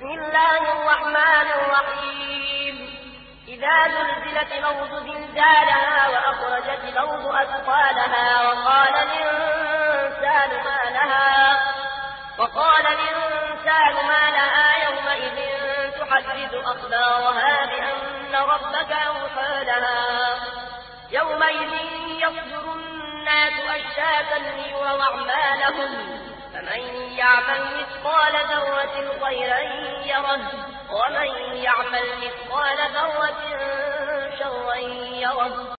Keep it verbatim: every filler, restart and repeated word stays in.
بسم الله الرحمن الرحيم إذا زلزلت الأرض زلزالها وأخرجت الأرض أثقالها وقال الإنسان ما لها وقال الإنسان ما لها يومئذ تحدث أخبارها بأن ربك أوحى لها يومئذ يصدر الناس أشتاتا ليروا أعمالهم فمن يعمل مثقال ذرة خيرا يره ومن يعمل مثقال ذرة شرا يره